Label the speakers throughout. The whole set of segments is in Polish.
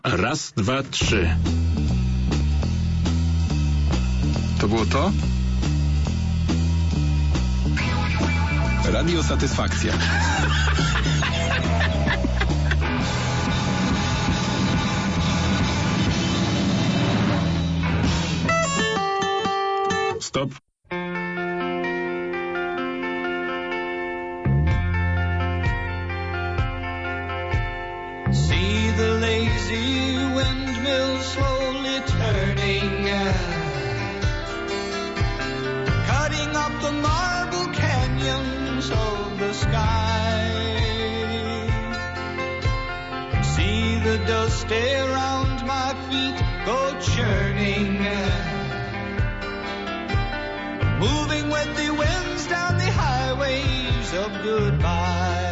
Speaker 1: Raz, dwa, trzy. To było to? Radio Satysfakcja. Stop.
Speaker 2: See the lazy windmill slowly turning, cutting up the marble canyons of the sky. See the dust around my feet go churning, moving with the winds down the highways of goodbye.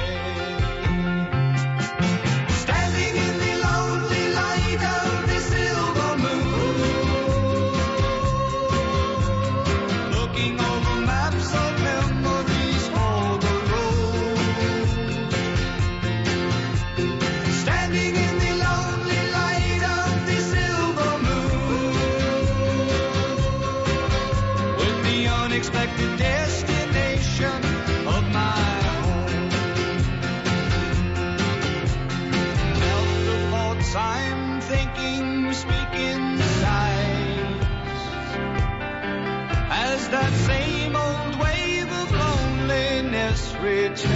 Speaker 2: Unexpected destination of my home. Felt the thoughts I'm thinking speak in sighs, as that same old wave of loneliness returns,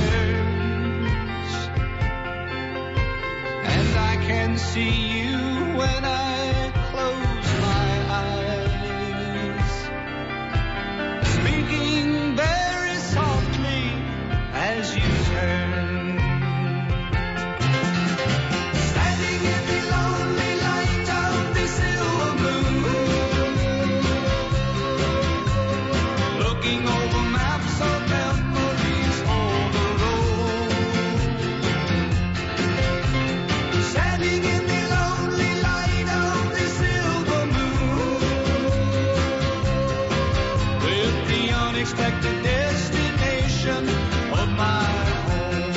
Speaker 2: and I can see you when I close my eyes, speaking very softly as you turn. Standing in the lonely light of the silver moon, looking over maps of memories for the road. Standing in the lonely light of the silver moon, with the unexpected destination of my home.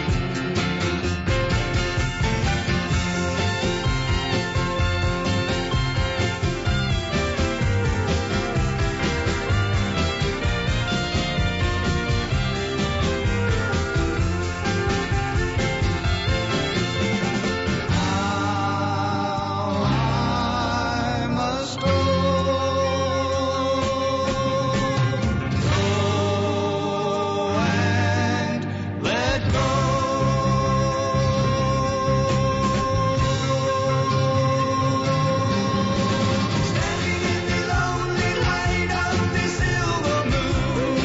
Speaker 2: Now I must go and let go. Standing in the lonely light of the silver moon,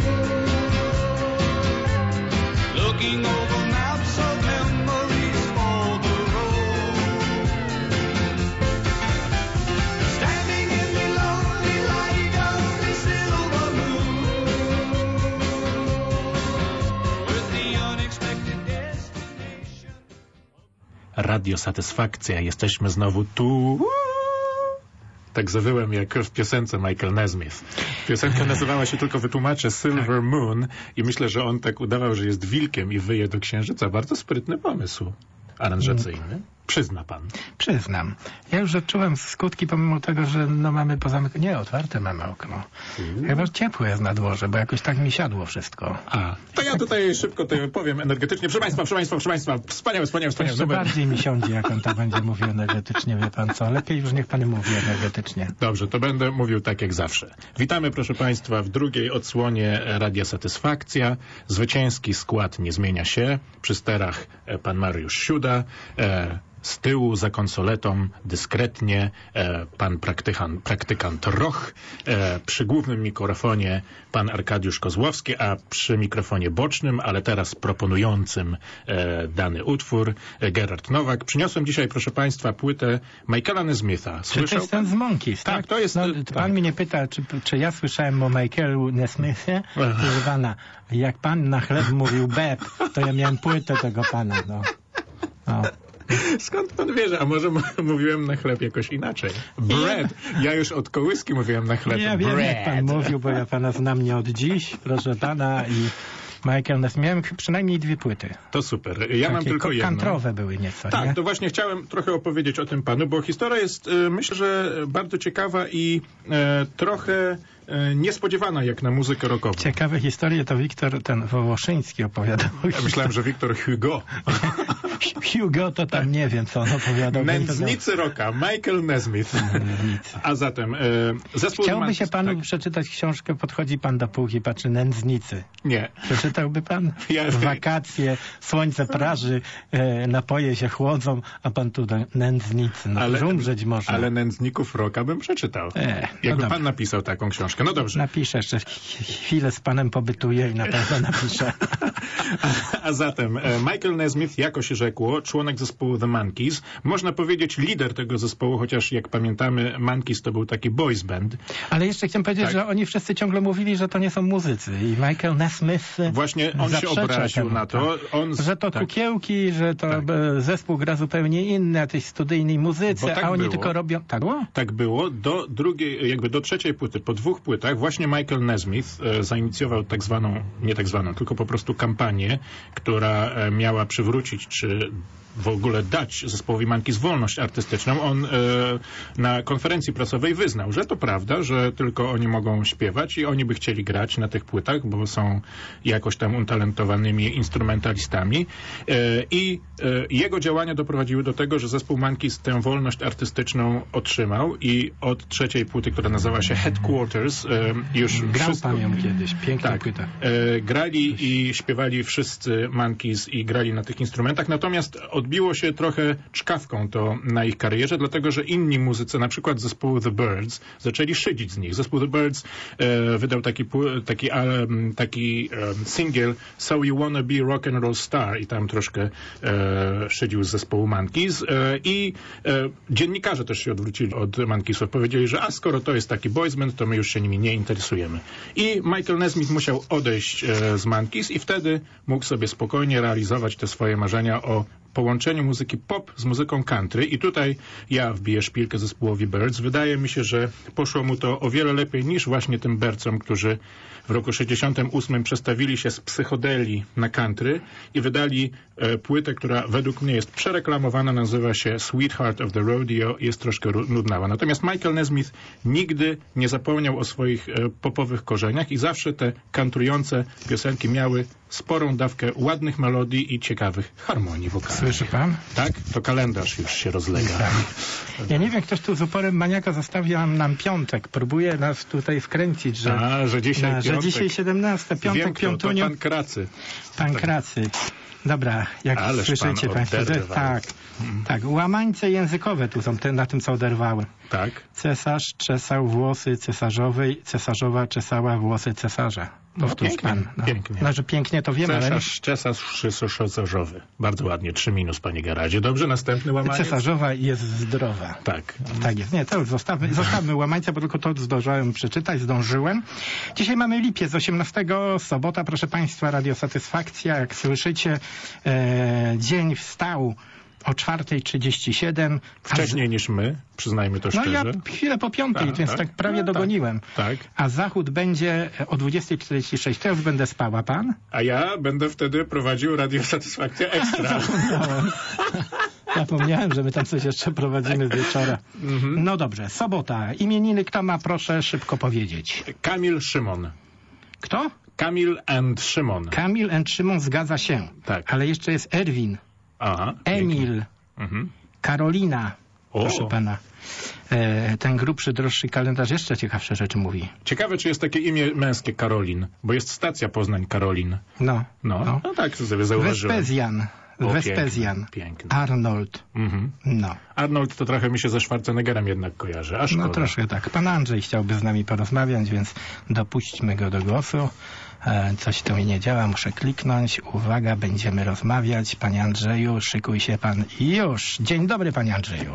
Speaker 2: looking over maps of memories for the road. Standing in the lonely light of the silver moon, with the unexpected destination.
Speaker 1: Radio Satysfakcja. Jesteśmy znowu tu. Tak zawyłem jak w piosence Michael Nesmith. Piosenka nazywała się, tylko wytłumaczę, Silver Moon i myślę, że on tak udawał, że jest wilkiem i wyje do księżyca. Bardzo sprytny pomysł aranżacyjny. Przyzna pan.
Speaker 3: Przyznam. Ja już odczułem skutki, pomimo tego, że no mamy nie, otwarte mamy okno. Chyba ciepło jest na dworze, bo jakoś tak mi siadło wszystko.
Speaker 1: A, to ja tutaj szybko to powiem energetycznie. Proszę Państwa, wspaniałe.
Speaker 3: Jeszcze bardziej mi siądzie, jak on tak będzie mówił energetycznie, wie pan co. Lepiej już niech pan mówi energetycznie.
Speaker 1: Dobrze, to będę mówił tak jak zawsze. Witamy, proszę Państwa, w drugiej odsłonie Radia Satysfakcja. Zwycięski skład nie zmienia się. Przy sterach pan Mariusz Siuda. Z tyłu za konsoletą dyskretnie pan praktykant Roch, przy głównym mikrofonie pan Arkadiusz Kozłowski, a przy mikrofonie bocznym, ale teraz proponującym dany utwór, Gerard Nowak. Przyniosłem dzisiaj, proszę Państwa, płytę Michaela Nesmitha.
Speaker 3: Czy to jest ten z Monkeys, tak?
Speaker 1: To jest...
Speaker 3: No, pan mnie pyta, czy ja słyszałem o Michaelu Nesmithie? Proszę pana, jak pan na chleb mówił beb, to ja miałem płytę tego pana, no.
Speaker 1: Skąd pan wie, że? A może mówiłem na chleb jakoś inaczej? Bread. Ja już od kołyski mówiłem na chleb.
Speaker 3: Ja wiem, jak pan mówił, bo ja pana znam nie od dziś, proszę pana, i Michael Nesmith. Miałem przynajmniej 2 płyty.
Speaker 1: To super. Ja mam
Speaker 3: Takie
Speaker 1: tylko jedną.
Speaker 3: kantrowe były nieco,
Speaker 1: Tak,
Speaker 3: nie?
Speaker 1: to właśnie chciałem trochę opowiedzieć o tym panu, bo historia jest, myślę, że bardzo ciekawa i trochę niespodziewana jak na muzykę rockową.
Speaker 3: Ciekawe historie to Wiktor ten Wołoszyński opowiadał.
Speaker 1: Ja myślałem, że Wiktor Hugo.
Speaker 3: Hugo to tam nie wiem, co on opowiadał.
Speaker 1: Nędznicy rocka, Michael Nesmith. A zatem zespół...
Speaker 3: Chciałby się panu
Speaker 1: tak?
Speaker 3: przeczytać książkę, podchodzi pan do półki, patrzy, Nędznicy.
Speaker 1: Nie.
Speaker 3: Przeczytałby pan?
Speaker 1: Ja-
Speaker 3: Wakacje, słońce praży, napoje się chłodzą, a pan tu Nędznicy. No ale, umrzeć można.
Speaker 1: Ale Nędzników rocka bym przeczytał. Jakby
Speaker 3: no
Speaker 1: pan napisał taką książkę. No dobrze.
Speaker 3: Napiszę jeszcze, chwilę z panem pobytuję i na pewno napiszę.
Speaker 1: A zatem Michael Nesmith, jako się rzekło, członek zespołu The Monkees, można powiedzieć lider tego zespołu, chociaż jak pamiętamy, Monkees to był taki boys band.
Speaker 3: Ale jeszcze chciałem powiedzieć,
Speaker 1: Tak.
Speaker 3: że oni wszyscy ciągle mówili, że to nie są muzycy i Michael Nesmith
Speaker 1: Właśnie on się
Speaker 3: zaprzecza
Speaker 1: obraził
Speaker 3: temu,
Speaker 1: na to. On,
Speaker 3: że to
Speaker 1: tak.
Speaker 3: kukiełki, że to zespół gra zupełnie inny, jakiejś studyjnej muzyce,
Speaker 1: Bo tak
Speaker 3: a oni
Speaker 1: było.
Speaker 3: tylko robią... Tak było?
Speaker 1: Tak było. Do drugiej, jakby do trzeciej płyty, po 2 płytach, właśnie Michael Nesmith zainicjował tylko po prostu kampanię, która miała przywrócić, czy w ogóle dać zespołowi Monkees wolność artystyczną. On na konferencji prasowej wyznał, że to prawda, że tylko oni mogą śpiewać i oni by chcieli grać na tych płytach, bo są jakoś tam utalentowanymi instrumentalistami. I jego działania doprowadziły do tego, że zespół Monkees tę wolność artystyczną otrzymał i od trzeciej płyty, która nazywała się Headquarters, już
Speaker 3: Grał pan ją kiedyś, piękna
Speaker 1: tak,
Speaker 3: płyta.
Speaker 1: grali i śpiewali wszyscy Monkees i grali na tych instrumentach, natomiast odbiło się trochę czkawką to na ich karierze, dlatego że inni muzycy, na przykład zespołu The Byrds, zaczęli szydzić z nich. Zespół The Byrds wydał taki singiel So You Wanna Be Rock and Roll Star i tam troszkę szydził z zespołu Monkees i dziennikarze też się odwrócili od Monkeesów. Powiedzieli, że skoro to jest taki boys band, to my już się nimi nie interesujemy. I Michael Nesmith musiał odejść z Monkees i wtedy mógł sobie spokojnie realizować te swoje marzenia o połączeniu muzyki pop z muzyką country i tutaj ja wbiję szpilkę zespołowi Byrds. Wydaje mi się, że poszło mu to o wiele lepiej niż właśnie tym Byrdsom, którzy w roku 68 przestawili się z psychodelii na country i wydali płytę, która według mnie jest przereklamowana, nazywa się Sweetheart of the Rodeo, jest troszkę nudnawa. Natomiast Michael Nesmith nigdy nie zapomniał o swoich popowych korzeniach i zawsze te countryjące piosenki miały sporą dawkę ładnych melodii i ciekawych harmonii wokalnych.
Speaker 3: Słyszy pan?
Speaker 1: Tak? To kalendarz już się rozlega.
Speaker 3: Tak. Ja nie wiem, ktoś tu z uporem maniaka zostawia nam piątek. Próbuje nas tutaj wkręcić, że,
Speaker 1: że dzisiaj
Speaker 3: że
Speaker 1: piątek.
Speaker 3: dzisiaj 17, piątek,
Speaker 1: Wiem kto,
Speaker 3: piątuniu.
Speaker 1: to pan Kracy.
Speaker 3: Pan Kracy. Dobra, jak
Speaker 1: Ależ
Speaker 3: słyszycie
Speaker 1: pan
Speaker 3: państwo,
Speaker 1: oderwał.
Speaker 3: tak, łamańce językowe tu są na tym, co oderwały.
Speaker 1: Tak?
Speaker 3: Cesarz czesał włosy cesarzowej, cesarzowa czesała włosy cesarza. Powtórz
Speaker 1: pięknie,
Speaker 3: pan. No.
Speaker 1: pięknie.
Speaker 3: Znaczy pięknie to wiem, ale
Speaker 1: Cesarzowy. Bardzo ładnie, 3 minus, panie Garadzie. Dobrze, następny łamaniec.
Speaker 3: cesarzowa jest zdrowa.
Speaker 1: Tak.
Speaker 3: Tak jest. Nie, to już zostawmy łamańca, bo tylko to zdążyłem przeczytać, zdążyłem. Dzisiaj mamy lipiec, 18, sobota, proszę państwa, Radio Satysfakcja. Jak słyszycie, dzień wstał o 4:37.
Speaker 1: Wcześniej niż my, przyznajmy to
Speaker 3: No
Speaker 1: szczerze.
Speaker 3: ja chwilę po 5:00, więc tak prawie
Speaker 1: No,
Speaker 3: dogoniłem.
Speaker 1: Tak.
Speaker 3: A zachód będzie o 20:46. To już będę spał, a pan?
Speaker 1: A ja będę wtedy prowadził Radio Satysfakcja Ekstra.
Speaker 3: Zapomniałem, że my tam coś jeszcze prowadzimy z wieczora. No dobrze, sobota. Imieniny kto ma, proszę szybko powiedzieć.
Speaker 1: Kamil Szymon.
Speaker 3: Kto?
Speaker 1: Kamil and Szymon.
Speaker 3: Kamil and Szymon, zgadza się.
Speaker 1: Tak.
Speaker 3: Ale jeszcze jest Erwin,
Speaker 1: Aha.
Speaker 3: Emil,
Speaker 1: Mhm.
Speaker 3: Karolina.
Speaker 1: O.
Speaker 3: Proszę pana. Ten grubszy, droższy kalendarz jeszcze ciekawsze rzeczy mówi.
Speaker 1: Ciekawe, czy jest takie imię męskie Karolin, bo jest stacja Poznań Karolin.
Speaker 3: No.
Speaker 1: No tak sobie zauważyłem.
Speaker 3: Vespezjan.
Speaker 1: O,
Speaker 3: Vespezjan.
Speaker 1: piękny.
Speaker 3: Arnold.
Speaker 1: Mhm.
Speaker 3: No.
Speaker 1: Arnold to trochę mi się ze Schwarzeneggerem jednak kojarzy, a szkoda.
Speaker 3: No troszkę tak. Pan Andrzej chciałby z nami porozmawiać, więc dopuśćmy go do głosu. Coś tu mi nie działa, muszę kliknąć. Uwaga, będziemy rozmawiać. Panie Andrzeju, szykuj się pan. Już. Dzień dobry, panie Andrzeju.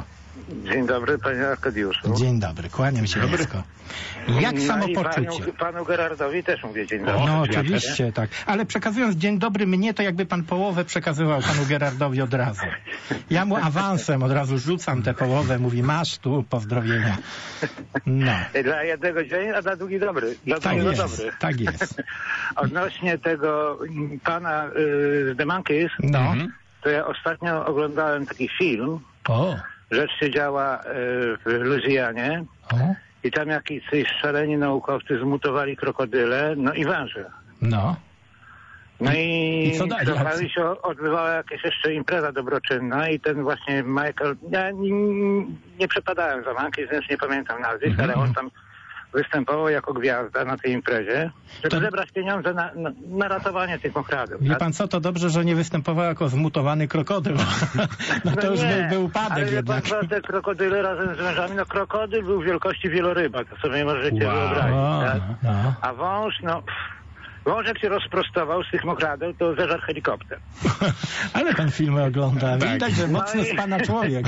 Speaker 4: Dzień dobry, panie Arkadiuszu.
Speaker 3: Dzień dobry, kłaniam się nisko. Jak samopoczucie?
Speaker 4: I panu Gerardowi też mówię dzień dobry.
Speaker 3: No oczywiście, tak. Ale przekazując dzień dobry mnie, to jakby pan połowę przekazywał panu Gerardowi od razu. Ja mu awansem od razu rzucam tę połowę, mówi masz tu pozdrowienia. No.
Speaker 4: Dla jednego dzień, a dla drugi dobry. Dla
Speaker 3: Tak
Speaker 4: drugiego
Speaker 3: jest,
Speaker 4: dobry.
Speaker 3: tak jest.
Speaker 4: Odnośnie tego pana z The Monkees,
Speaker 3: No.
Speaker 4: to ja ostatnio oglądałem taki film.
Speaker 3: O.
Speaker 4: Rzecz się działa w Luizjanie
Speaker 3: O.
Speaker 4: i tam jakiś szaleni naukowcy zmutowali krokodyle, no i węże.
Speaker 3: No.
Speaker 4: No i
Speaker 3: co dalej?
Speaker 4: przy okazji się odbywała jakaś jeszcze impreza dobroczynna i ten właśnie Michael, ja nie przepadałem za Monkees, więc nie pamiętam nazwisk, ale on tam występował jako gwiazda na tej imprezie, żeby zebrać pieniądze na ratowanie tych mokradów.
Speaker 3: Wie
Speaker 4: tak?
Speaker 3: pan co, to dobrze, że nie występował jako zmutowany krokodyl. No to już
Speaker 4: nie,
Speaker 3: był upadek
Speaker 4: ale wie pan
Speaker 3: jednak.
Speaker 4: co, te krokodyle razem z wężami, no krokodyl był wielkości wieloryba, to sobie możecie wyobrazić. Tak?
Speaker 3: No.
Speaker 4: A wąż, wąż jak się rozprostował z tych mokradeł, to zeżarł helikopter.
Speaker 3: Ale pan filmy ogląda.
Speaker 1: Tak.
Speaker 3: Widać, że mocny z pana człowiek.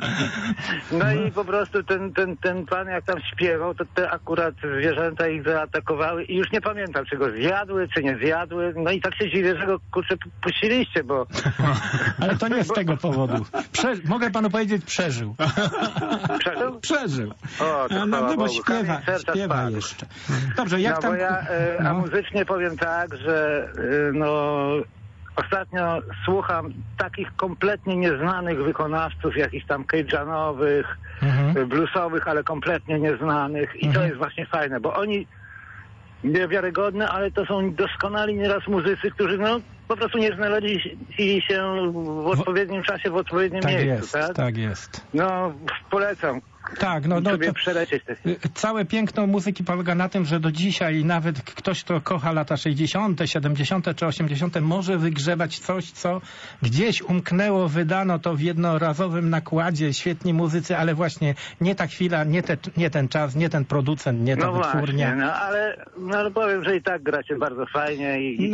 Speaker 4: No i po prostu ten pan jak tam śpiewał, to te akurat zwierzęta ich zaatakowały i już nie pamiętam, czy go zjadły, czy nie zjadły. No i tak się dziwię, że go kurczę puściliście, bo...
Speaker 3: Ale to nie z tego powodu. Mogę panu powiedzieć, przeżył.
Speaker 4: Przeżył?
Speaker 3: Przeżył.
Speaker 4: O, to
Speaker 3: No bo
Speaker 4: Bogu.
Speaker 3: śpiewa
Speaker 4: Kamień serca
Speaker 3: śpiewa
Speaker 4: spadł.
Speaker 3: jeszcze. Dobrze, jak
Speaker 4: No
Speaker 3: tam...
Speaker 4: bo ja, a
Speaker 3: No.
Speaker 4: muzycznie powiem tak, że ostatnio słucham takich kompletnie nieznanych wykonawców, jakichś tam cage'anowych, bluesowych, ale kompletnie nieznanych i to jest właśnie fajne, bo oni niewiarygodne, ale to są doskonali nieraz muzycy, którzy po prostu nie znaleźli się w odpowiednim czasie, w odpowiednim
Speaker 3: Tak
Speaker 4: miejscu,
Speaker 3: jest,
Speaker 4: tak?
Speaker 3: tak jest.
Speaker 4: No, polecam.
Speaker 3: Tak, no
Speaker 4: sobie
Speaker 3: to,
Speaker 4: przelecieć te...
Speaker 3: całe piękno muzyki polega na tym, że do dzisiaj nawet ktoś, kto kocha lata 60., 70. czy 80., może wygrzebać coś, co gdzieś umknęło, wydano to w jednorazowym nakładzie, świetni muzycy, ale właśnie nie ta chwila, nie ten czas, nie ten producent, nie ta
Speaker 4: No właśnie,
Speaker 3: wytwórnia.
Speaker 4: ale powiem, że i tak gracie bardzo fajnie i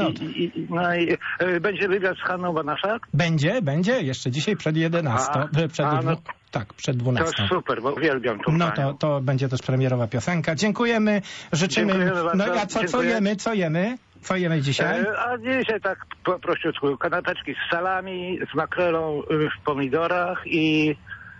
Speaker 4: będzie wywiad z Hanną Banaszak?
Speaker 3: Będzie, jeszcze dzisiaj przed 11, przed 12.
Speaker 4: To super, bo uwielbiam tą
Speaker 3: No
Speaker 4: panią.
Speaker 3: to będzie też premierowa piosenka. Dziękujemy, życzymy.
Speaker 4: Dziękujemy bardzo.
Speaker 3: No a co jemy? Co jemy dzisiaj?
Speaker 4: A dzisiaj tak prościutku, kanapeczki z salami, z makrelą w pomidorach i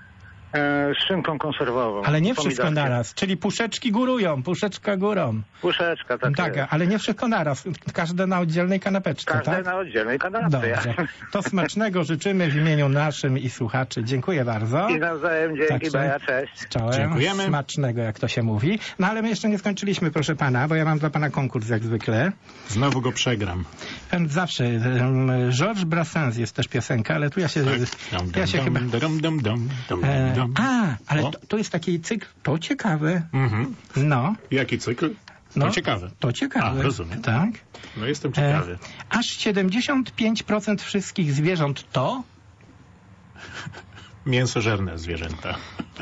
Speaker 4: z szynką konserwową.
Speaker 3: Ale nie wszystko
Speaker 4: Pomidorkiem.
Speaker 3: naraz, czyli puszeczki górują, puszeczka górą.
Speaker 4: Puszeczka, tak.
Speaker 3: Tak,
Speaker 4: jest.
Speaker 3: ale nie wszystko naraz, każde na oddzielnej kanapeczce,
Speaker 4: Każde
Speaker 3: tak?
Speaker 4: na oddzielnej kanapce.
Speaker 3: Dobrze. To smacznego życzymy w imieniu naszym i słuchaczy. Dziękuję bardzo.
Speaker 4: I nawzajem dzięki,
Speaker 3: Także
Speaker 4: Baja, cześć.
Speaker 3: Czołem.
Speaker 1: Dziękujemy.
Speaker 3: Smacznego, jak to się mówi. No ale my jeszcze nie skończyliśmy, proszę pana, bo ja mam dla pana konkurs jak zwykle.
Speaker 1: Znowu go przegram.
Speaker 3: Pan zawsze, Georges Brassens jest też piosenka, ale tu ja się chyba... Ale to jest taki cykl, to ciekawe. No.
Speaker 1: Jaki cykl?
Speaker 3: No,
Speaker 1: To ciekawe.
Speaker 3: To ciekawe.
Speaker 1: A, rozumiem.
Speaker 3: Tak.
Speaker 1: No jestem ciekawy.
Speaker 3: Aż 75% wszystkich zwierząt
Speaker 1: Mięsożerne zwierzęta.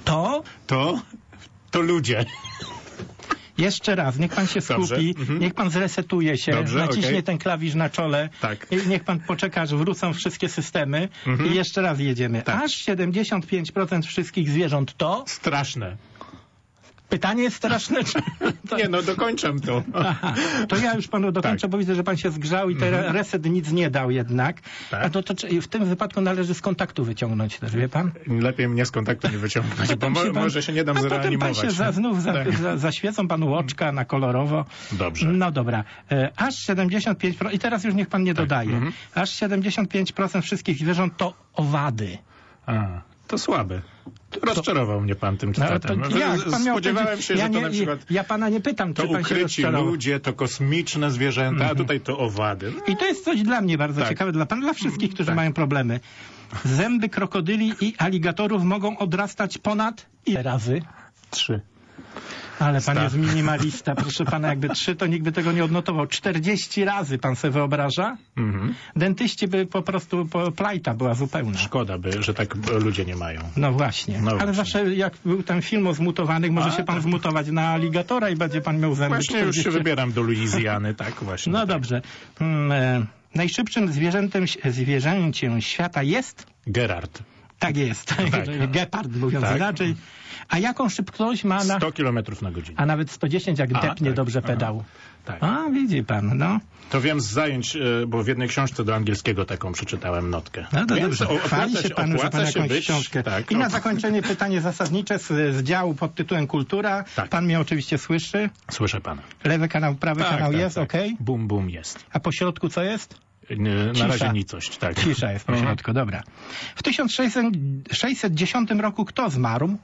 Speaker 1: To ludzie.
Speaker 3: Jeszcze raz, niech pan się skupi, niech pan zresetuje się, naciśnie ten klawisz na czole,
Speaker 1: tak.
Speaker 3: I niech pan poczeka, aż wrócą wszystkie systemy i jeszcze raz jedziemy.
Speaker 1: Tak.
Speaker 3: Aż 75% wszystkich zwierząt
Speaker 1: Straszne.
Speaker 3: Pytanie jest straszne, czy...
Speaker 1: Nie, dokończam to.
Speaker 3: Aha, to ja już panu dokończę, bo widzę, że pan się zgrzał i ten reset nic nie dał jednak.
Speaker 1: Tak.
Speaker 3: A to w tym wypadku należy z kontaktu wyciągnąć też, wie pan?
Speaker 1: Lepiej mnie z kontaktu nie wyciągnąć, bo może się nie dam zreanimować.
Speaker 3: Potem pan się znów zaświecą panu oczka na kolorowo.
Speaker 1: Dobrze.
Speaker 3: No dobra. Aż 75%, i teraz już niech pan nie dodaje, aż 75% wszystkich zwierząt to owady.
Speaker 1: To słabe. Rozczarował mnie pan tym cytatem. Spodziewałem się, że to na przykład...
Speaker 3: Ja pana nie pytam, czy
Speaker 1: to
Speaker 3: pan się
Speaker 1: ukryci
Speaker 3: rozczarował.
Speaker 1: ludzie, to kosmiczne zwierzęta, a tutaj to owady.
Speaker 3: I to jest coś dla mnie bardzo ciekawe, dla wszystkich, którzy mają problemy. Zęby krokodyli i aligatorów mogą odrastać ponad ile razy?
Speaker 1: 3.
Speaker 3: Ale pan jest minimalista, proszę pana, jakby 3 to nikt by tego nie odnotował. 40 razy pan sobie wyobraża? Dentyści by po prostu, plajta była zupełna.
Speaker 1: Szkoda że tak ludzie nie mają.
Speaker 3: No właśnie. Ale zawsze jak był ten film o zmutowanych, może się pan zmutować na aligatora i będzie pan miał zęby.
Speaker 1: Właśnie 40. już się wybieram do Luizjany, tak właśnie.
Speaker 3: No dobrze. Najszybszym zwierzęciem świata jest?
Speaker 1: Gerard.
Speaker 3: Tak jest.
Speaker 1: Tak.
Speaker 3: Gepard, mówiąc
Speaker 1: Tak.
Speaker 3: inaczej. A jaką szybkość ma
Speaker 1: 100 km na godzinę.
Speaker 3: A nawet 110, jak depnie
Speaker 1: tak.
Speaker 3: dobrze
Speaker 1: Aha.
Speaker 3: pedał.
Speaker 1: Tak.
Speaker 3: A, widzi pan, no.
Speaker 1: To wiem z zajęć, bo w jednej książce do angielskiego taką przeczytałem notkę.
Speaker 3: No to
Speaker 1: Więc
Speaker 3: dobrze. Chwali się pan, że pan jakąś książkę.
Speaker 1: Tak,
Speaker 3: I na zakończenie pytanie zasadnicze z działu pod tytułem Kultura.
Speaker 1: Tak.
Speaker 3: Pan mnie oczywiście słyszy.
Speaker 1: Słyszę pana.
Speaker 3: Lewy kanał, prawy kanał jest, okej?
Speaker 1: Bum, bum jest.
Speaker 3: A po środku co jest?
Speaker 1: Na
Speaker 3: Cisza.
Speaker 1: razie nicość, tak.
Speaker 3: Cisza jest po środku, dobra. W 1610 roku kto zmarł?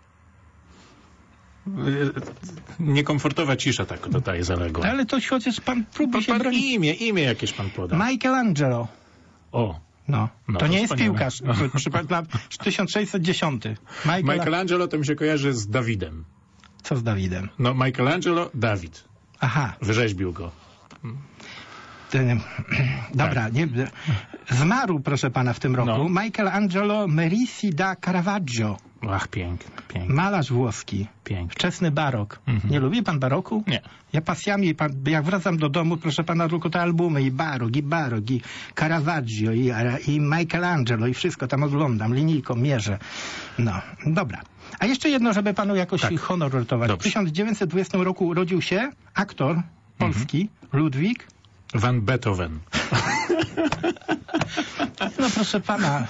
Speaker 1: Niekomfortowa cisza tak tutaj zaległa.
Speaker 3: Ale to chociaż pan próbuje się
Speaker 1: Pan
Speaker 3: bronić.
Speaker 1: imię jakieś pan poda.
Speaker 3: Michelangelo.
Speaker 1: O,
Speaker 3: No,
Speaker 1: No,
Speaker 3: to
Speaker 1: to
Speaker 3: nie jest
Speaker 1: wspaniale.
Speaker 3: piłkarz. Przypadł 1610.
Speaker 1: Michelangelo to mi się kojarzy z Dawidem.
Speaker 3: Co z Dawidem?
Speaker 1: No, Michelangelo, Dawid.
Speaker 3: Aha.
Speaker 1: Wyrzeźbił go.
Speaker 3: Dobra,
Speaker 1: Tak.
Speaker 3: nie, zmarł, proszę pana, w tym roku
Speaker 1: No.
Speaker 3: Michelangelo Merisi da Caravaggio,
Speaker 1: Ach, piękny, piękny,
Speaker 3: malarz włoski,
Speaker 1: piękny.
Speaker 3: wczesny barok.
Speaker 1: Mhm.
Speaker 3: Nie lubi pan baroku?
Speaker 1: Nie.
Speaker 3: Ja pasjami, jak wracam do domu, proszę pana, tylko te albumy i barok, i Caravaggio, i Michelangelo, i wszystko tam oglądam, linijką mierzę. No, dobra. A jeszcze jedno, żeby panu jakoś
Speaker 1: Tak.
Speaker 3: honor ratować. W
Speaker 1: Dobrze.
Speaker 3: 1920 roku urodził się aktor polski, Ludwik.
Speaker 1: Van Beethoven.
Speaker 3: No proszę pana,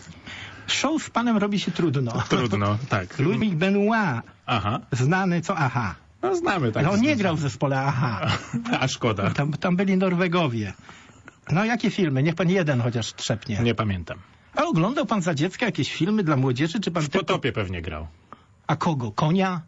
Speaker 3: show z panem robi się trudno.
Speaker 1: Trudno, tak.
Speaker 3: Ludwik Benoit,
Speaker 1: Aha.
Speaker 3: znany co Aha.
Speaker 1: No znamy, tak.
Speaker 3: No on nie grał w zespole Aha.
Speaker 1: A szkoda.
Speaker 3: Tam byli Norwegowie. No jakie filmy? Niech pan jeden chociaż trzepnie.
Speaker 1: Nie pamiętam.
Speaker 3: A oglądał pan za dziecka jakieś filmy dla młodzieży? Czy pan
Speaker 1: W Potopie pewnie grał.
Speaker 3: A kogo? Konia?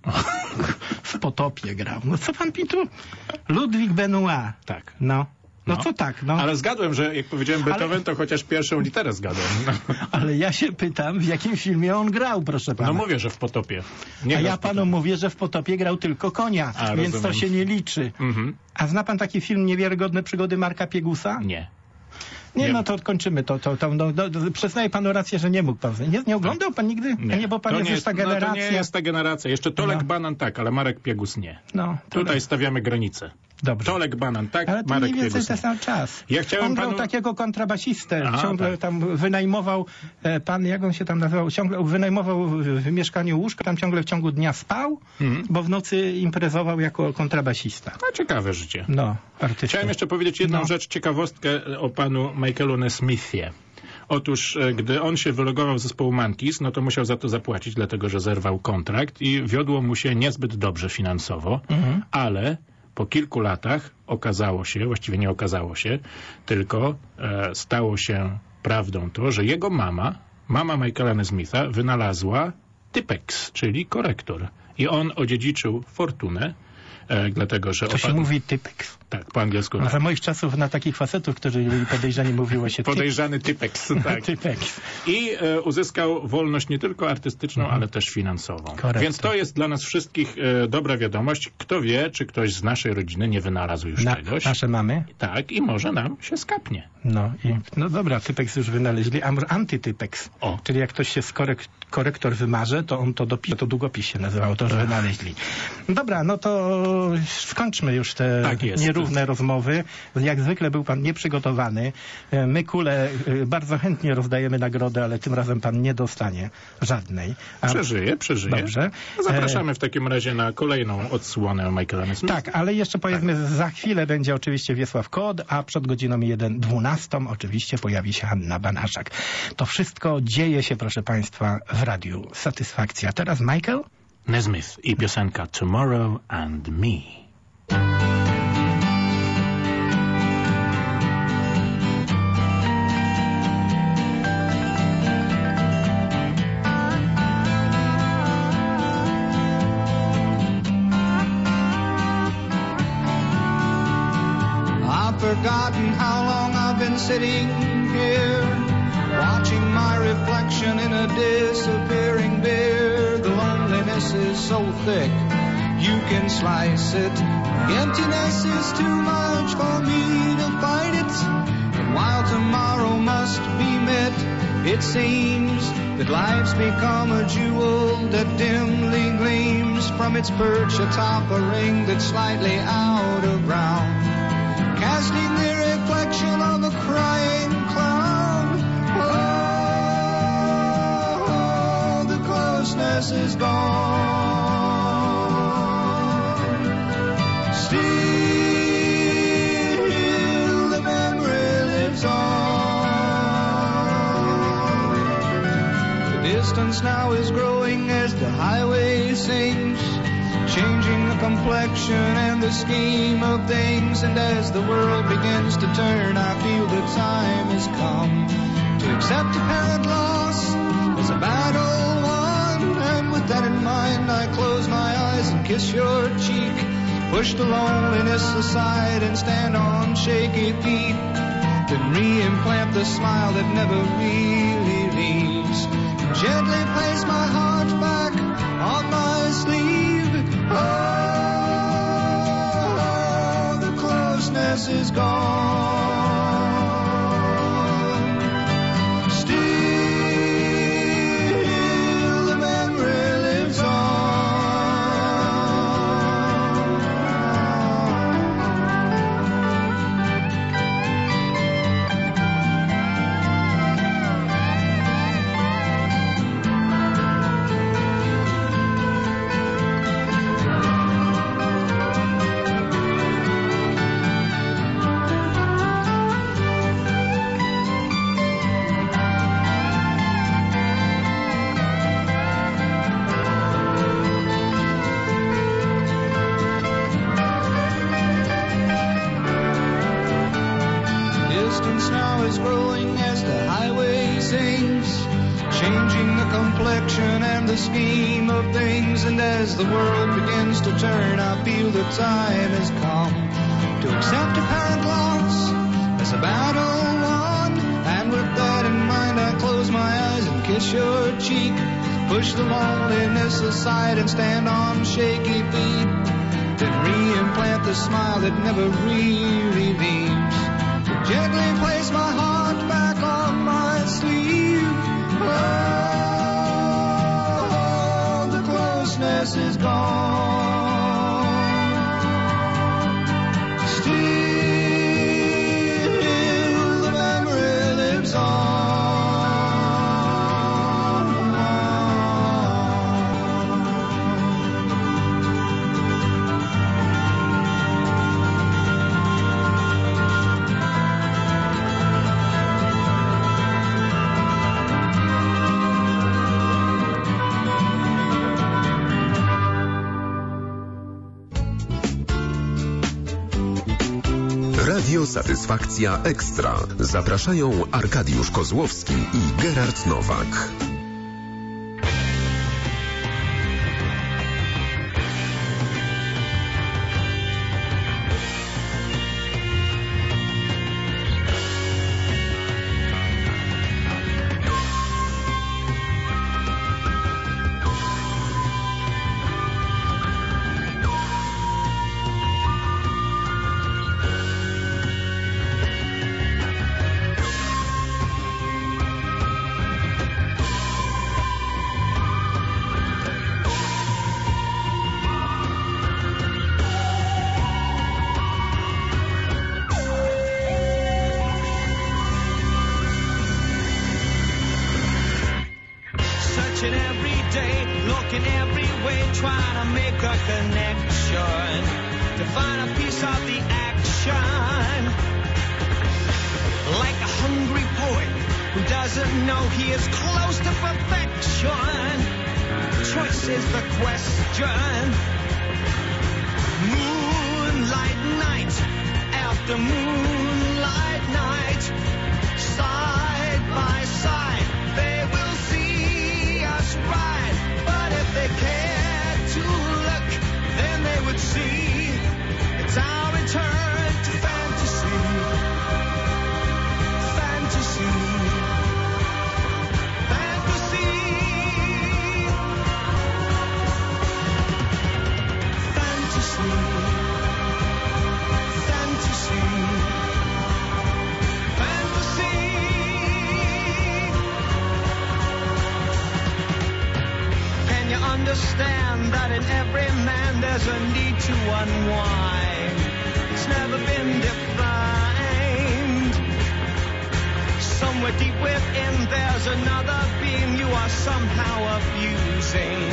Speaker 3: W Potopie grał. No co pan tu? Ludwik Benoit.
Speaker 1: Tak.
Speaker 3: No. No
Speaker 1: No.
Speaker 3: co tak, no.
Speaker 1: Ale zgadłem, że jak powiedziałem Beethoven, to chociaż pierwszą literę zgadłem.
Speaker 3: Ale ja się pytam, w jakim filmie on grał, proszę pana.
Speaker 1: No mówię, że w Potopie. Nie
Speaker 3: A
Speaker 1: grał
Speaker 3: ja
Speaker 1: w
Speaker 3: panu
Speaker 1: Potopie.
Speaker 3: mówię, że w Potopie grał tylko konia,
Speaker 1: A,
Speaker 3: więc to
Speaker 1: rozumiem.
Speaker 3: się nie liczy.
Speaker 1: Mhm.
Speaker 3: A zna pan taki film Niewiarygodne przygody Marka Piegusa?
Speaker 1: Nie.
Speaker 3: Nie,
Speaker 1: Nie.
Speaker 3: no to kończymy to. Przyznaję panu rację, że nie mógł pan. Nie oglądał pan nigdy? Nie, bo pan
Speaker 1: To
Speaker 3: jest
Speaker 1: nie
Speaker 3: już ta
Speaker 1: No to
Speaker 3: generacja.
Speaker 1: nie jest ta generacja. Jeszcze Tolek
Speaker 3: No.
Speaker 1: Banan tak, ale Marek Piegus nie.
Speaker 3: No, to
Speaker 1: Tutaj stawiamy granicę.
Speaker 3: dobrze.
Speaker 1: Tolek Banan tak,
Speaker 3: Ale to
Speaker 1: Marek
Speaker 3: mniej więcej
Speaker 1: Piegus
Speaker 3: ten
Speaker 1: nie.
Speaker 3: sam czas.
Speaker 1: Ja chciałem
Speaker 3: On grał
Speaker 1: panu-
Speaker 3: takiego kontrabasistę.
Speaker 1: Aha,
Speaker 3: Ciągle
Speaker 1: tak.
Speaker 3: tam wynajmował, pan, jak on się tam nazywał, ciągle wynajmował w mieszkaniu łóżko, tam ciągle w ciągu dnia spał, bo w nocy imprezował jako kontrabasista.
Speaker 1: No ciekawe życie.
Speaker 3: No, artysta.
Speaker 1: Chciałem jeszcze powiedzieć jedną
Speaker 3: No.
Speaker 1: rzecz, ciekawostkę o panu Michaelu Nesmithie. Otóż, gdy on się wylogował z zespołu Monkees, no to musiał za to zapłacić, dlatego że zerwał kontrakt i wiodło mu się niezbyt dobrze finansowo, ale po kilku latach okazało się, właściwie nie okazało się, tylko stało się prawdą to, że jego mama Michaela Nesmitha wynalazła Typex, czyli korektor. I on odziedziczył fortunę, dlatego że...
Speaker 3: To się mówi typek.
Speaker 1: Tak, po angielsku.
Speaker 3: No, za moich czasów na takich facetów, którzy byli podejrzani, mówiło się
Speaker 1: Podejrzany Typex, tak.
Speaker 3: typek.
Speaker 1: I uzyskał wolność nie tylko artystyczną, ale też finansową.
Speaker 3: Korektor.
Speaker 1: Więc to jest dla nas wszystkich dobra wiadomość. Kto wie, czy ktoś z naszej rodziny nie wynalazł już czegoś.
Speaker 3: Nasze mamy?
Speaker 1: Tak, i może nam się skapnie.
Speaker 3: No dobra, typeks już wynaleźli, a może antytypeks.
Speaker 1: O.
Speaker 3: Czyli jak ktoś się z korektor wymarze, to on to dopisze, to długopis się nazywało, to, że wynaleźli. Dobra, no to skończmy już te
Speaker 1: Tak jest.
Speaker 3: nierówne rozmowy. Jak zwykle był pan nieprzygotowany. My kule bardzo chętnie rozdajemy nagrodę, ale tym razem pan nie dostanie żadnej.
Speaker 1: Przeżyje.
Speaker 3: Dobrze.
Speaker 1: Zapraszamy w takim razie na kolejną odsłonę Michaela Nesmitha.
Speaker 3: Tak, ale jeszcze powiedzmy, za chwilę będzie oczywiście Wiesław Kod, a przed godziną 12 oczywiście pojawi się Hanna Banaszak. To wszystko dzieje się, proszę państwa, w radiu Satysfakcja. Teraz Michael?
Speaker 1: Nesmith i piosenka Tomorrow and Me.
Speaker 2: I've forgotten how long I've been sitting here, watching my reflection in a disappearing beer. The loneliness is so thick, you can slice it. The emptiness is too much for me to fight it. And while tomorrow must be met, it seems that life's become a jewel that dimly gleams from its perch atop a ring that's slightly out of ground, casting the reflection of a crying clown. Oh, closeness is gone. Still the memory lives on. The distance now is growing as the highway sings, changing the complexion and the scheme of things. And as the world begins to turn, I feel the time has come to accept apparent loss as a battle won. And with that in mind, I close my eyes and kiss your cheek, push the loneliness aside and stand on shaky feet, then re-implant the smile that never really leaves, and gently place my heart back on my sleeve. Oh, the closeness is gone. Still the memory lives on. The scheme of things, and as the world begins to turn, I feel the time has come to accept apparent loss as a battle won. And with that in mind, I close my eyes and kiss your cheek, push the loneliness aside and stand on shaky feet, then re-implant the smile that never really leaves, gently place my heart back on my sleeve. Closeness is gone. Still the memory lives on.
Speaker 5: Radio Satysfakcja Ekstra. Zapraszają Arkadiusz Kozłowski i Gerard Nowak.
Speaker 6: Understand that in every man there's a need to unwind. It's never been defined. Somewhere deep within there's another being you are somehow abusing.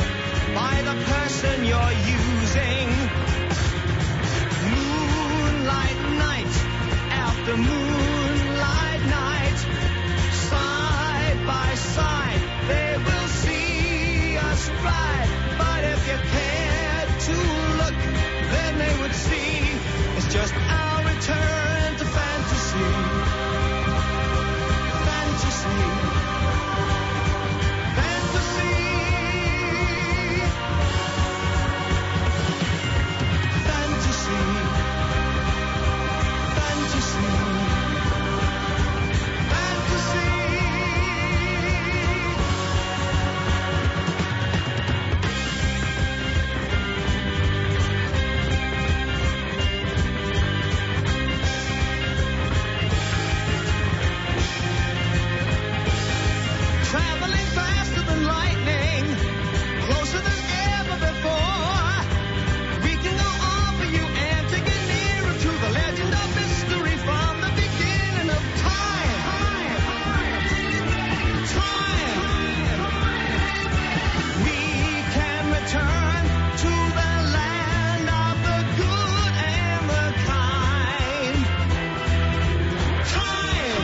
Speaker 6: the person you're using. Moonlight night after moonlight night, side by side they will see us ride. But if you cared to look, then they would see it's just our return to fantasy. Fantasy. Fantasy. Fantasy. Fantasy. Fantasy. Traveling faster than lightning, closer than ever before. We can go on for you and take it nearer to the legend of mystery from the beginning of time. Time. We can return to the land of the good and the kind. Time.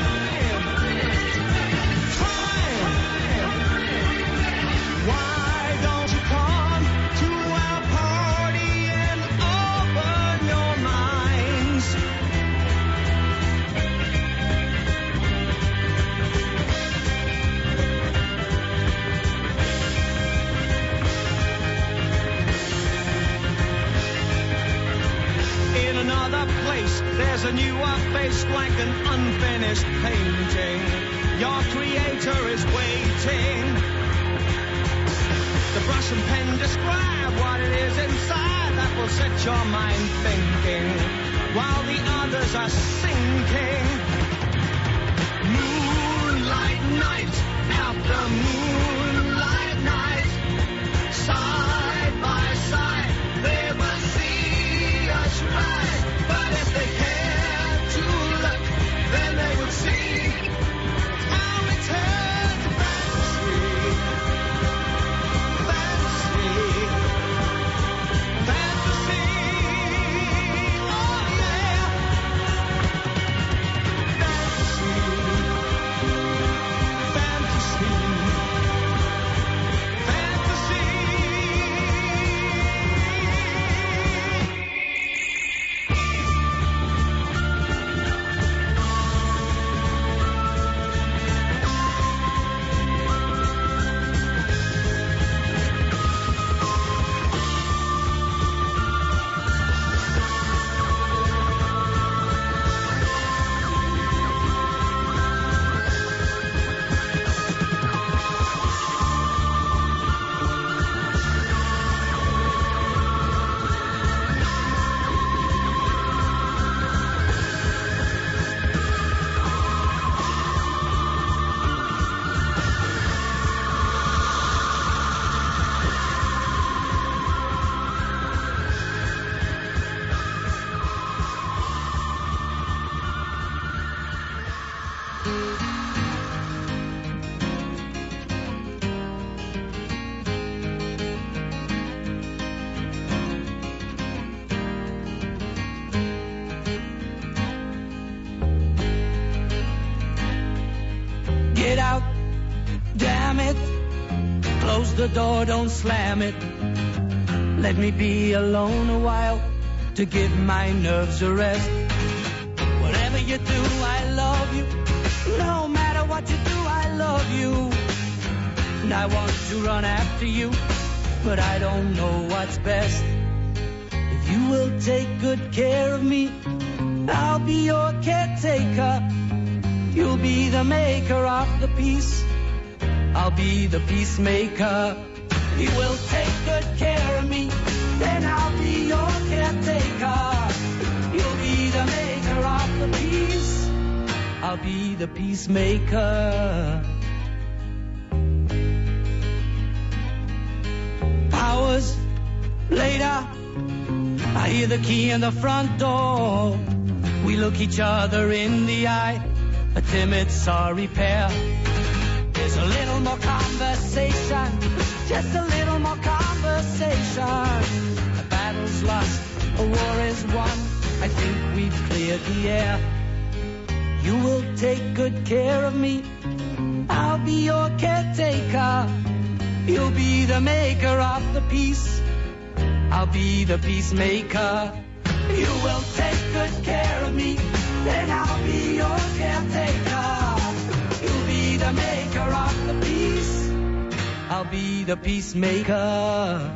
Speaker 6: Why don't you come to our party and open your minds? In another place, there's a newer face like an unfinished painting. Your creator is waiting. The brush and pen describe what it is inside that will set your mind thinking, while the others are sinking. Moonlight night after moonlight night, side by side they will see us ride. But if they cared to look, then they would see our return to fantasy. Get out, damn it. Close the door, don't slam it. Let me be alone a while to give my nerves a rest. Whatever you do, I love you. No matter what you do, I love you. And I want to run after you, but I don't know what's best. If you will take good care of me, I'll be your caretaker. You'll be the maker of the peace. I'll be the peacemaker. You will take good care of me, then I'll be your caretaker. You'll be the maker of the peace. I'll be the peacemaker. Hours later, I hear the key in the front door. We look each other in the eye, a timid sorry pair. There's a little more conversation, just a little more conversation. conversation. A battle's lost, a war is won. I think we've cleared the air. You will take good care of me. I'll be your caretaker. You'll be the maker of the peace. I'll be the peacemaker. You will take good care of me, then I'll be your caretaker. You'll be the maker of the peace. I'll be the peacemaker.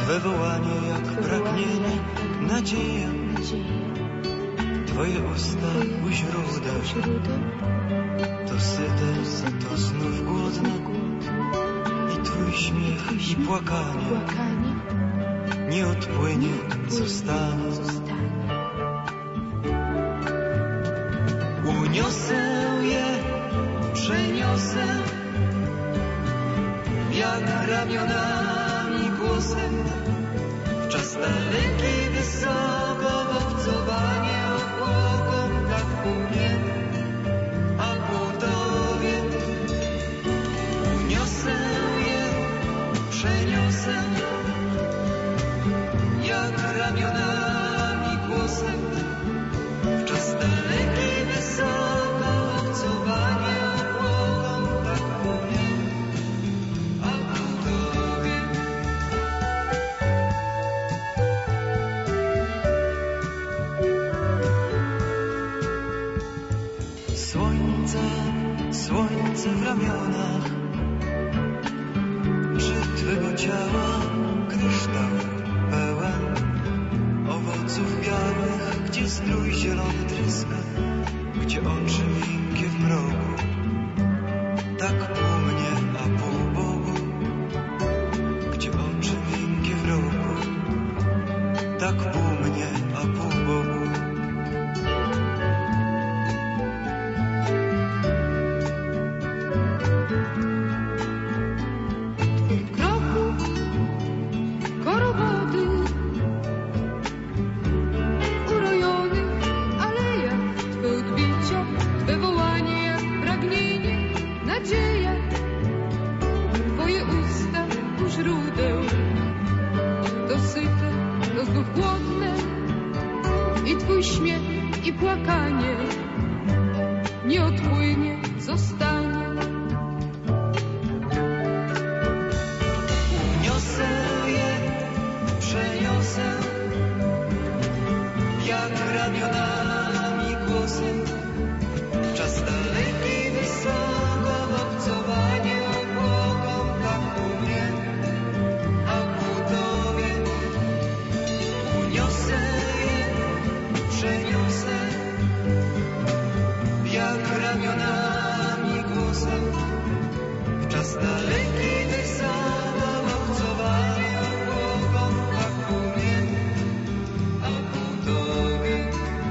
Speaker 7: Twe wołanie jak pragnienie, nadzieja. Twoje usta u źródeł, to syte, to znów głodne. I Twój śmiech i płakanie nie odpłynie, zostanie. Uniosę je, przeniosę, jak ramionami głosem, w czas daleki, wysoko, w obcowanie obłoką, tak umiem, a po Tobie. Uniosę je, przeniosę, jak ramionami głosem, w czas daleki, wysoko, w obcowanie obłoką, tak umiem, a po Tobie. Słońce w ramionach, przy Twego ciała kryształ pełen owoców białych, gdzie strój zielony tryska, gdzie oczy miękkie w progu, tak pół mnie, a pół Bogu, gdzie oczy miękkie w rogu, tak pół mnie, a pół Bogu.
Speaker 8: Nie odpłynie, zostanie.
Speaker 7: Uniosę je, przeniosę, jak ramionami głosem, w czas daleki, wysoko, w obcowanie obłoką, tak umiem, a ku Tobie. Uniosę je, przeniosę, jak ramionami głosem, w czas daleki, wysoko, w obcowanie obłoką, tak umiem, a ku Tobie.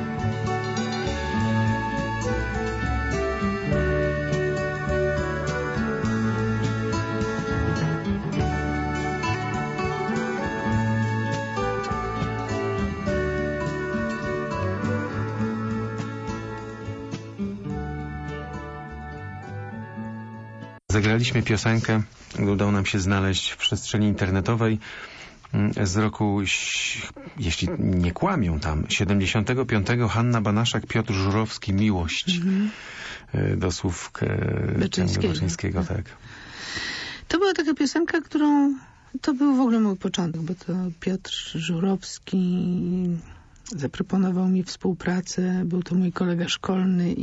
Speaker 9: Zagraliśmy piosenkę, udało nam się znaleźć w przestrzeni internetowej z roku, jeśli nie kłamią tam, 75. Hanna Banaszak, Piotr Żurowski, Miłość. Do słów Beczyńskiego, tak.
Speaker 10: To była taka piosenka, to był w ogóle mój początek, bo to Piotr Żurowski zaproponował mi współpracę, był to mój kolega szkolny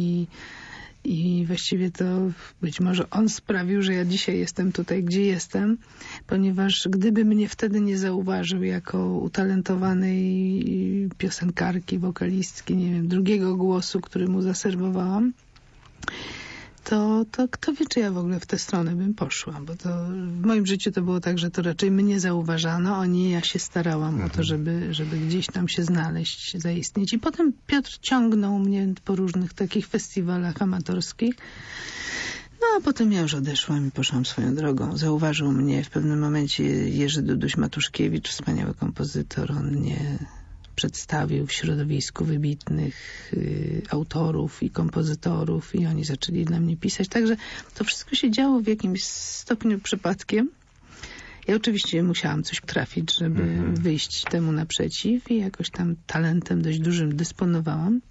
Speaker 10: i właściwie to być może on sprawił, że ja dzisiaj jestem tutaj, gdzie jestem, ponieważ gdyby mnie wtedy nie zauważył jako utalentowanej piosenkarki, wokalistki, nie wiem, drugiego głosu, który mu zaserwowałam, to kto wie, czy ja w ogóle w tę stronę bym poszła, bo to w moim życiu to było tak, że to raczej mnie zauważano, a nie ja się starałam o to, żeby gdzieś tam się znaleźć, zaistnieć. I potem Piotr ciągnął mnie po różnych takich festiwalach amatorskich. No a potem ja już odeszłam i poszłam swoją drogą. Zauważył mnie w pewnym momencie Jerzy Duduś-Matuszkiewicz, wspaniały kompozytor. On mnie przedstawił w środowisku wybitnych autorów i kompozytorów i oni zaczęli dla mnie pisać. Także to wszystko się działo w jakimś stopniu przypadkiem. Ja oczywiście musiałam coś trafić, żeby wyjść temu naprzeciw i jakoś tam talentem dość dużym dysponowałam.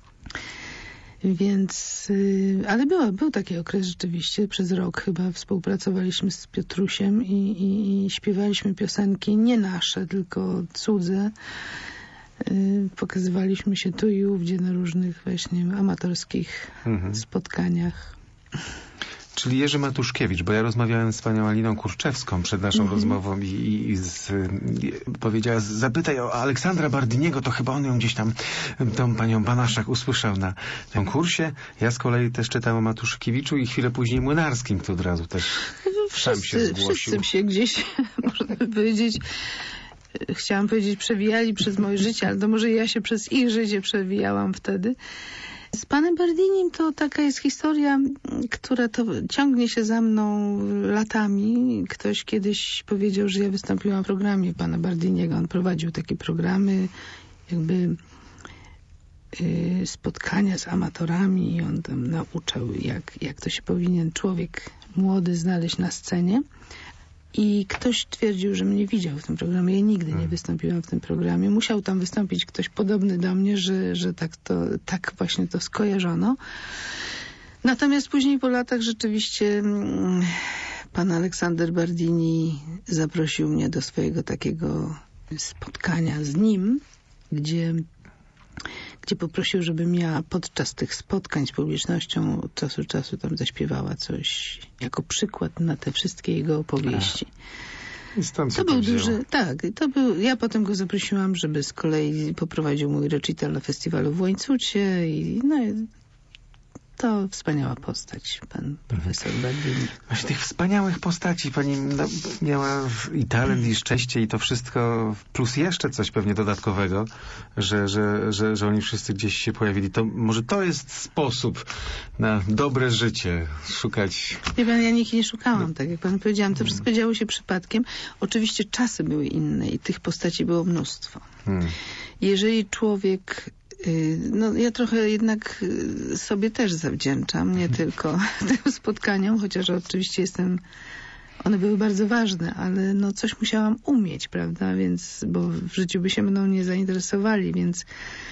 Speaker 10: Więc, ale był taki okres rzeczywiście, przez rok chyba współpracowaliśmy z Piotrusiem i śpiewaliśmy piosenki nie nasze, tylko cudze. Pokazywaliśmy się tu i ówdzie na różnych właśnie amatorskich spotkaniach.
Speaker 9: Czyli Jerzy Matuszkiewicz, bo ja rozmawiałem z panią Aliną Kurczewską przed naszą rozmową i powiedziała, zapytaj o Aleksandra Bardyniego, to chyba on ją gdzieś tam, tą panią Banaszak usłyszał na konkursie. Ja z kolei też czytam o Matuszkiewiczu i chwilę później Młynarskim, który od razu też sam się zgłosił.
Speaker 10: Wszyscy się gdzieś, można by powiedzieć, chciałam powiedzieć, przewijali przez moje życie, ale to może ja się przez ich życie przewijałam wtedy. Z panem Bardinim to taka jest historia, która to ciągnie się za mną latami. Ktoś kiedyś powiedział, że ja wystąpiłam w programie pana Bardiniego. On prowadził takie programy, jakby spotkania z amatorami i on tam nauczał, jak to się powinien człowiek młody znaleźć na scenie. I ktoś twierdził, że mnie widział w tym programie. Ja nigdy nie wystąpiłam w tym programie. Musiał tam wystąpić ktoś podobny do mnie, że tak właśnie to skojarzono. Natomiast później po latach rzeczywiście pan Aleksander Bardini zaprosił mnie do swojego takiego spotkania z nim, gdzie poprosił, żebym ja podczas tych spotkań z publicznością od czasu do czasu tam zaśpiewała coś jako przykład na te wszystkie jego opowieści.
Speaker 9: To był duży,
Speaker 10: ja potem go zaprosiłam, żeby z kolei poprowadził mój recital na festiwalu w Łańcucie i to wspaniała postać, pan profesor Bardini.
Speaker 9: Właśnie tych wspaniałych postaci pani miała i talent, i szczęście, i to wszystko, plus jeszcze coś pewnie dodatkowego, że oni wszyscy gdzieś się pojawili. To może to jest sposób na dobre życie, szukać...
Speaker 10: Wie pan, ja nigdy nie szukałam, tak jak panu powiedziałam. To wszystko działo się przypadkiem. Oczywiście czasy były inne i tych postaci było mnóstwo. Jeżeli człowiek... ja trochę jednak sobie też zawdzięczam, nie tylko tym spotkaniom, chociaż oczywiście one były bardzo ważne, ale coś musiałam umieć, prawda, bo w życiu by się mną nie zainteresowali, więc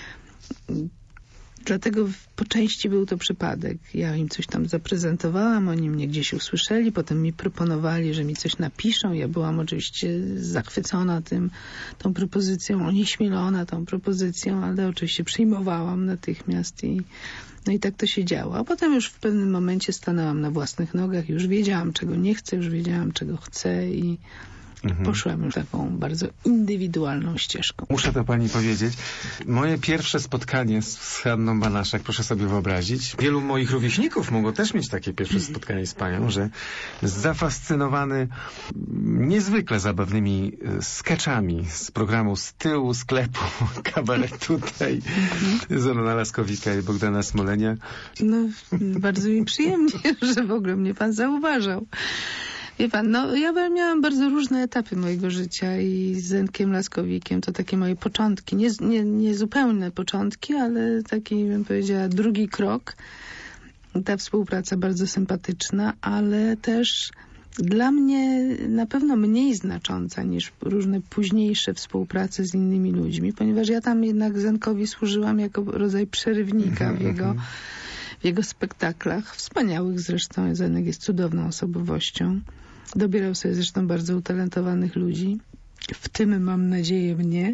Speaker 10: dlatego po części był to przypadek. Ja im coś tam zaprezentowałam, oni mnie gdzieś usłyszeli, potem mi proponowali, że mi coś napiszą. Ja byłam oczywiście zachwycona tą propozycją, onieśmielona tą propozycją, ale oczywiście przyjmowałam natychmiast i tak to się działo. A potem już w pewnym momencie stanęłam na własnych nogach, już wiedziałam, czego nie chcę, już wiedziałam, czego chcę i poszłam już taką bardzo indywidualną ścieżką.
Speaker 9: Muszę to pani powiedzieć. Moje pierwsze spotkanie z Hanną Banaszak, proszę sobie wyobrazić. Wielu moich rówieśników mogło też mieć takie pierwsze spotkanie z panią, że zafascynowany niezwykle zabawnymi skeczami z programu Z tyłu sklepu, kabaret tutaj, Zorana Laskowika i Bogdana Smolenia.
Speaker 10: Bardzo mi przyjemnie, że w ogóle mnie pan zauważał. Wie pan, ja miałam bardzo różne etapy mojego życia i z Zenkiem Laskowikiem to takie moje początki. Nie zupełne początki, ale taki, bym powiedziała, drugi krok. Ta współpraca bardzo sympatyczna, ale też dla mnie na pewno mniej znacząca niż różne późniejsze współprace z innymi ludźmi, ponieważ ja tam jednak Zenkowi służyłam jako rodzaj przerywnika w jego spektaklach. Wspaniałych zresztą. Zenek jest cudowną osobowością. Dobierał sobie zresztą bardzo utalentowanych ludzi. W tym mam nadzieję mnie.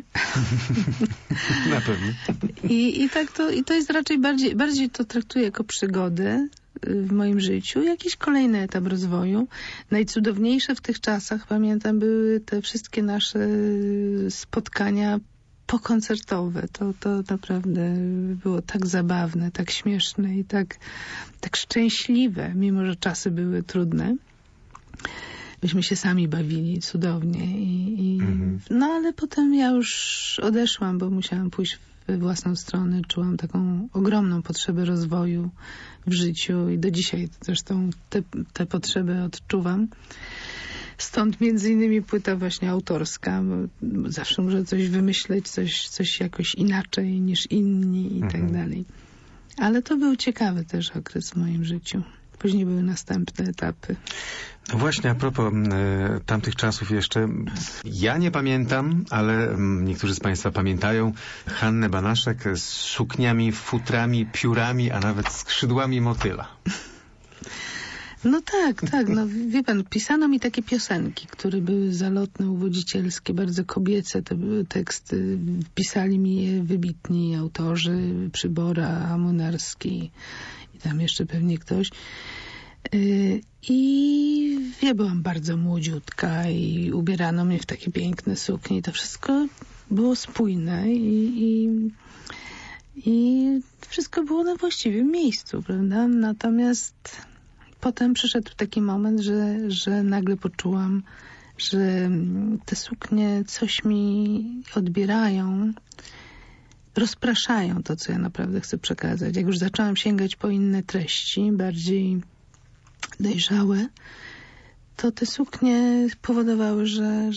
Speaker 9: Na pewno.
Speaker 10: I to jest raczej bardziej to traktuję jako przygodę w moim życiu, jakiś kolejny etap rozwoju. Najcudowniejsze w tych czasach, pamiętam, były te wszystkie nasze spotkania pokoncertowe. To naprawdę było tak zabawne, tak śmieszne i tak szczęśliwe, mimo że czasy były trudne. Myśmy się sami bawili cudownie ale potem ja już odeszłam, bo musiałam pójść w własną stronę. Czułam taką ogromną potrzebę rozwoju w życiu i do dzisiaj zresztą te potrzeby odczuwam. Stąd między innymi płyta właśnie autorska, bo zawsze muszę coś wymyśleć, coś jakoś inaczej niż inni i tak dalej. Ale to był ciekawy też okres w moim życiu. Później były następne etapy.
Speaker 9: No właśnie, a propos tamtych czasów jeszcze, ja nie pamiętam, ale niektórzy z państwa pamiętają Hannę Banaszak z sukniami, futrami, piórami, a nawet skrzydłami motyla.
Speaker 10: Tak. Wie pan, pisano mi takie piosenki, które były zalotne, uwodzicielskie, bardzo kobiece. To były teksty, pisali mi je wybitni autorzy, Przybora, Młynarski i tam jeszcze pewnie ktoś. I ja byłam bardzo młodziutka i ubierano mnie w takie piękne suknie i to wszystko było spójne i wszystko było na właściwym miejscu, prawda? Natomiast potem przyszedł taki moment, że nagle poczułam, że te suknie coś mi odbierają, rozpraszają to, co ja naprawdę chcę przekazać. Jak już zaczęłam sięgać po inne treści, bardziej dojrzałe, to te suknie powodowały, że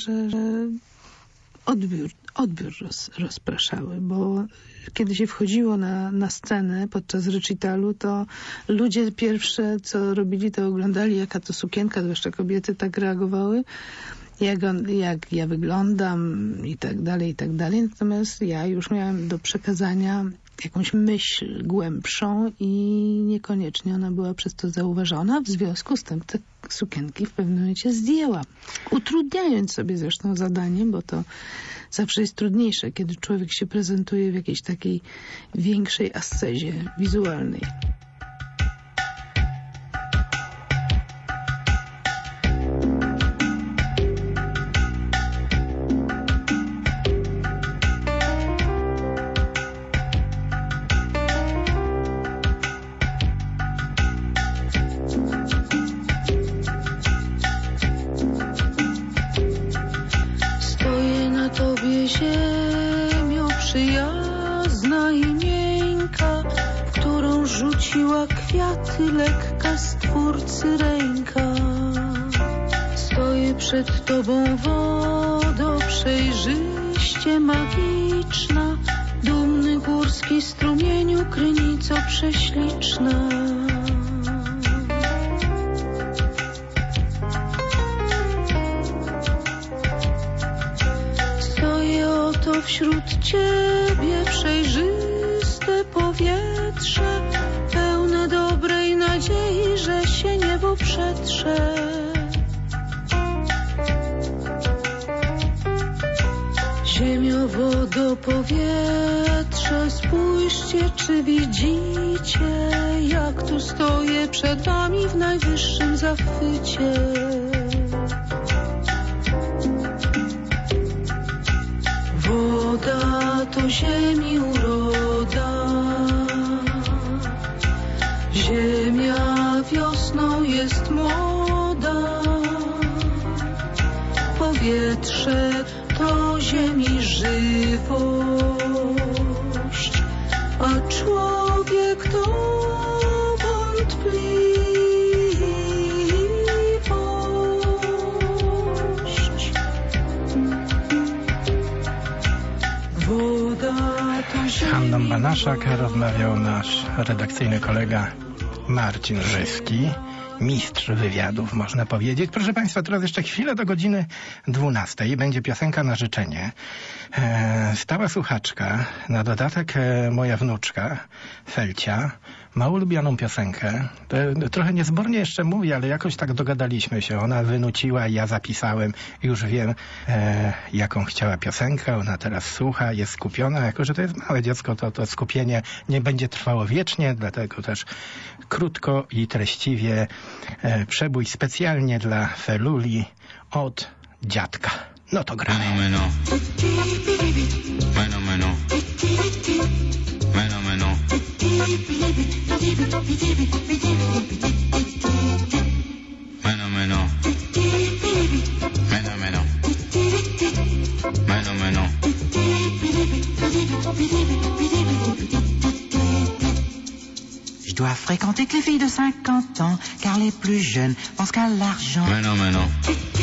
Speaker 10: odbiór rozpraszały, bo kiedy się wchodziło na scenę podczas recitalu, to ludzie pierwsze, co robili, to oglądali, jaka to sukienka, zwłaszcza kobiety tak reagowały, jak ja wyglądam i tak dalej, i tak dalej. Natomiast ja już miałam do przekazania jakąś myśl głębszą i niekoniecznie ona była przez to zauważona. W związku z tym te sukienki w pewnym momencie zdjęłam. Utrudniając sobie zresztą zadanie, bo to zawsze jest trudniejsze, kiedy człowiek się prezentuje w jakiejś takiej większej ascezie wizualnej.
Speaker 6: Ziemio przyjazna i miękka, w którą rzuciła kwiaty lekka Stwórcy ręka. Stoję przed Tobą, wodo przejrzyście magiczna, dumny górski strumieniu, krynico prześliczna. Wśród Ciebie przejrzyste powietrze, pełne dobrej nadziei, że się niebo przetrze. Ziemio, wodo, powietrze, spójrzcie, czy widzicie, jak tu stoję przed Wami w najwyższym zachwycie. Woda to ziemi uroda, ziemia wiosną jest młoda, powietrze to ziemi żywość, a człowiek to wątpliwość.
Speaker 3: Hanną Banaszak rozmawiał nasz redakcyjny kolega Marcin Rzyski, mistrz wywiadów, można powiedzieć. Proszę Państwa, teraz jeszcze chwilę do godziny 12. Będzie piosenka na życzenie. Stała słuchaczka, na dodatek moja wnuczka, Felcia, ma ulubioną piosenkę. Trochę niezbornie jeszcze mówię, ale jakoś tak dogadaliśmy się. Ona wynuciła, ja zapisałem. Już wiem, jaką chciała piosenkę. Ona teraz słucha, jest skupiona. Jako że to jest małe dziecko, to skupienie nie będzie trwało wiecznie, dlatego też krótko i treściwie przebój specjalnie dla Feluli od dziadka. No to gramy.
Speaker 11: Meno.
Speaker 12: Je dois fréquenter que les filles de 50 ans, car les plus jeunes pensent qu'à l'argent.
Speaker 11: Mais non. Mais non.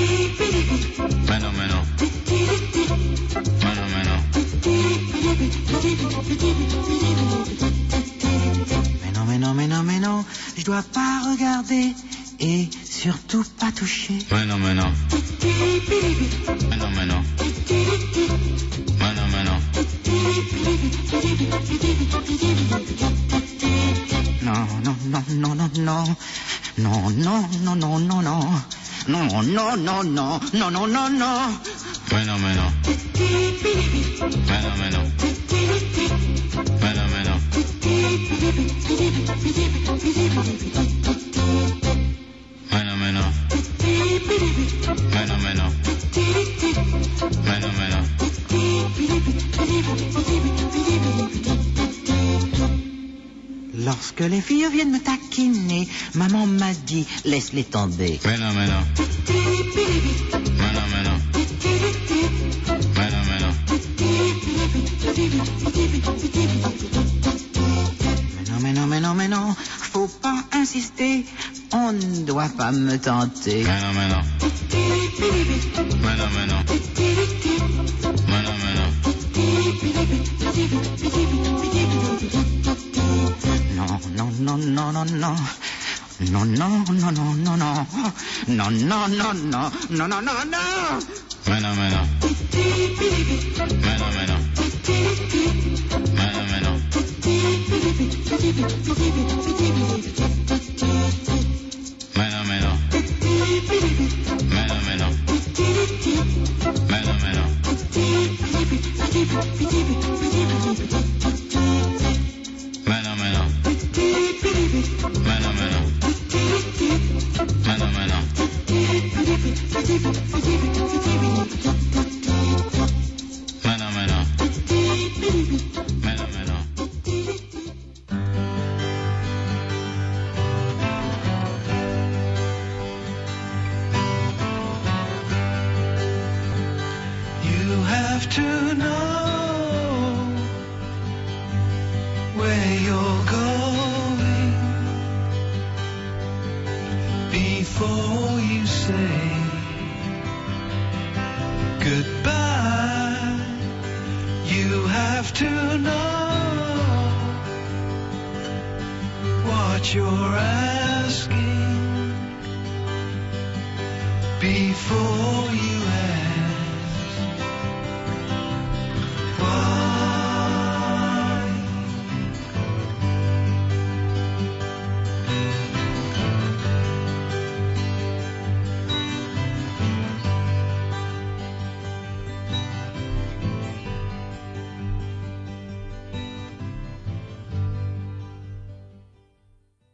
Speaker 12: Mais non, je dois pas regarder et surtout pas toucher.
Speaker 11: Mais non. Non.
Speaker 12: Lorsque les filles viennent me taquiner, maman m'a dit, laisse-les tomber.
Speaker 11: Mais non, mais non. Mais non, mais non. Mais non, mais non.
Speaker 12: Mais non, mais non, mais non, faut pas insister, on ne doit pas me tenter.
Speaker 11: Mais non, mais non. Mais non, mais non. Mais non, mais non.
Speaker 12: Non, non, non, non, non. Non, non, non, non, non, non. Non, non, non, non. Non, non, non, non.
Speaker 11: Mais non, mais non. Mais non, mais non. Mais non, mais non. Mais non, mais non. Mais non, mais non. Mais non, mais non. Mais non, mais non. Mais non, mais non. Mais non, mais non. Mais non, mais non. Mais non, mais non.
Speaker 7: You have to know where you're going before you say goodbye. You have to know what you're asking before you ask.